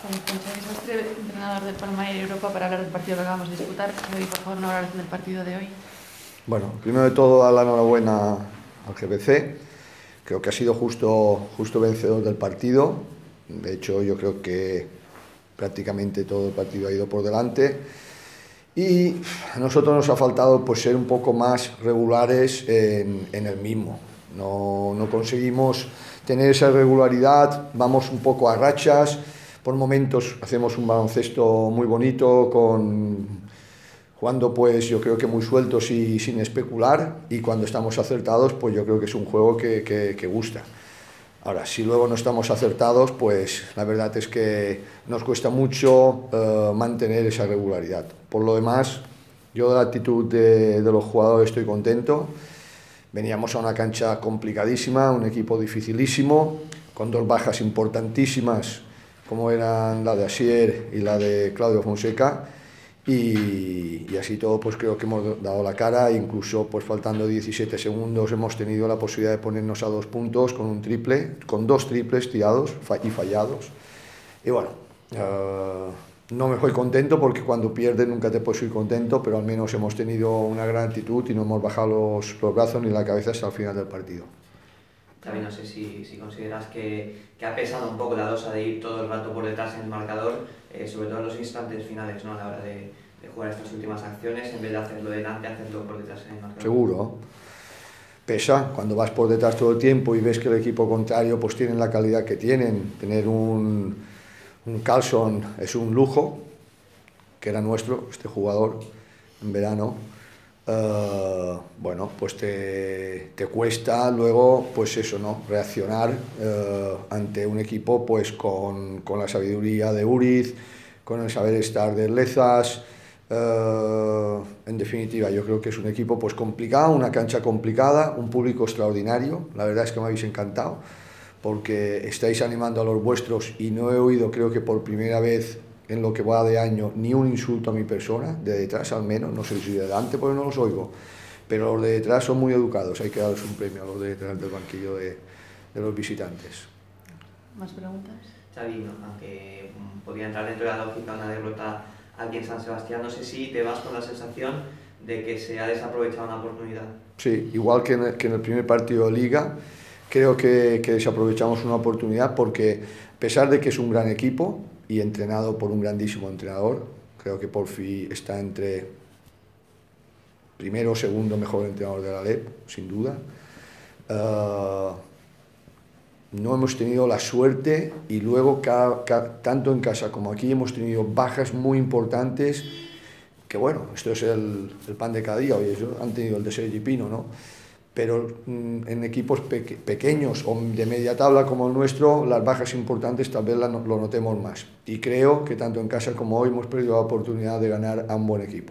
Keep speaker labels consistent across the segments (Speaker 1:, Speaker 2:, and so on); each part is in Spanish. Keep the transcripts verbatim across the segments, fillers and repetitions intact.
Speaker 1: Sastre, entrenador del Palma y Europa, para hablar del partido que acabamos de disputar. Le doy, por favor, una valoración del partido de hoy.
Speaker 2: Bueno, primero de todo, dar la enhorabuena al G B C. Creo que ha sido justo, justo vencedor del partido. De hecho, yo creo que prácticamente todo el partido ha ido por delante. Y a nosotros nos ha faltado pues, ser un poco más regulares en, en el mismo. No, no conseguimos tener esa regularidad, vamos un poco a rachas. Por momentos hacemos un baloncesto muy bonito, con, jugando pues yo creo que muy sueltos y sin especular, y cuando estamos acertados pues yo creo que es un juego que, que, que gusta. Ahora, si luego no estamos acertados, pues la verdad es que nos cuesta mucho uh, mantener esa regularidad. Por lo demás, yo de la actitud de, de los jugadores estoy contento. Veníamos a una cancha complicadísima, un equipo dificilísimo, con dos bajas importantísimas, como eran la de Asier y la de Claudio Fonseca, y, y así todo pues creo que hemos dado la cara. Incluso pues faltando diecisiete segundos hemos tenido la posibilidad de ponernos a dos puntos con un triple, con dos triples tirados y fallados. Y bueno, uh, no me fui contento porque cuando pierdes nunca te puedes ir contento, pero al menos hemos tenido una gran actitud y no hemos bajado los, los brazos ni la cabeza hasta el final del partido.
Speaker 3: También no sé si, si consideras que, que ha pesado un poco la dosa de ir todo el rato por detrás en el marcador, eh, sobre todo en los instantes finales, ¿no? A la hora de, de jugar estas últimas acciones, en vez de hacerlo delante, hacerlo por detrás en el marcador.
Speaker 2: Seguro. Pesa cuando vas por detrás todo el tiempo y ves que el equipo contrario pues tienen la calidad que tienen. Tener un, un Carlson es un lujo, que era nuestro, este jugador, en verano. Uh, bueno, pues te, te cuesta luego, pues eso, ¿no? Reaccionar uh, ante un equipo pues con, con la sabiduría de Uriz, con el saber estar de Lezas. Uh, en definitiva, yo creo que es un equipo pues complicado, una cancha complicada, un público extraordinario. La verdad es que me habéis encantado porque estáis animando a los vuestros y no he oído, creo que por primera vez en lo que va de año, ni un insulto a mi persona, de detrás al menos, no sé si de delante porque no los oigo, pero los de detrás son muy educados, hay que darles un premio a los de detrás del banquillo de, de los visitantes.
Speaker 1: ¿Más preguntas?
Speaker 3: Xavi, ¿no? Aunque podría entrar dentro de la lógica una derrota aquí en San Sebastián, no sé si te vas con la sensación de que se ha desaprovechado una oportunidad.
Speaker 2: Sí, igual que en el, que en el primer partido de Liga, creo que, que desaprovechamos una oportunidad porque a pesar de que es un gran equipo, y entrenado por un grandísimo entrenador, creo que Porfi está entre primero o segundo mejor entrenador de la L E P, sin duda. Uh, no hemos tenido la suerte y luego cada, cada, tanto en casa como aquí hemos tenido bajas muy importantes que bueno, esto es el, el pan de cada día. Hoy ellos han tenido el de Sergi Pino, ¿no? Pero mm, en equipos peque pequeños o de media tabla como el nuestro, las bajas importantes tal vez la, lo notemos más. Y creo que tanto en casa como hoy hemos perdido la oportunidad de ganar a un buen equipo.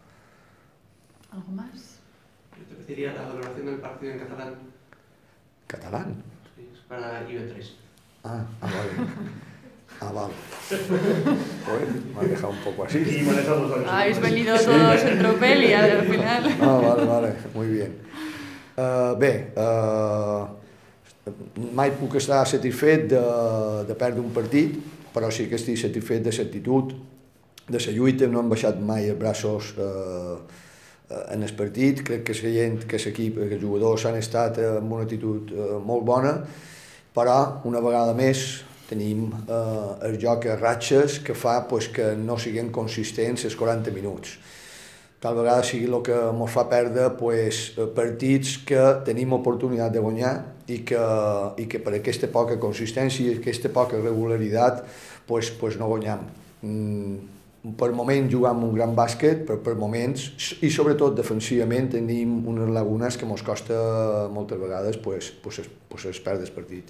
Speaker 1: ¿Algo más?
Speaker 4: Yo te pediría la valoración del partido en catalán.
Speaker 2: ¿Catalán?
Speaker 4: Sí, es para I B tres.
Speaker 2: Ah, ah vale. Ah, vale. Joder, me ha dejado un poco así.
Speaker 1: Habéis venido todos sí. En tropel y al final...
Speaker 2: Ah, vale, vale, muy bien. Uh, bé, uh, mai puc estar satisfet de, de perdre un partit, però sí que estic satisfet de l'actitud, de la lluita. No hem baixat mai els braços uh, uh, en el partit. Crec que la gent, que l'equip, que els jugadors han estat amb una actitud uh, molt bona, però una vegada més tenim uh, el joc a ratxes que fa pues, que no siguin consistents els quaranta minuts. Tal vegada sigui el que ens fa perdre pues, partits que tenim oportunitat de guanyar i que, i que per aquesta poca consistència i aquesta poca regularitat pues, pues no guanyam. Mm, per moments jugam un gran bàsquet, però per moments, i sobretot defensivament, tenim unes lagunes que ens costa moltes vegades pues, pues, pues, es perdre el partit.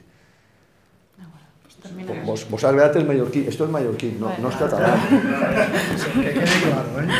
Speaker 2: Vos, vos ha agradat el mallorquí, esto es mallorquí, no, no es catalán.
Speaker 5: Que quede claro, ¿eh?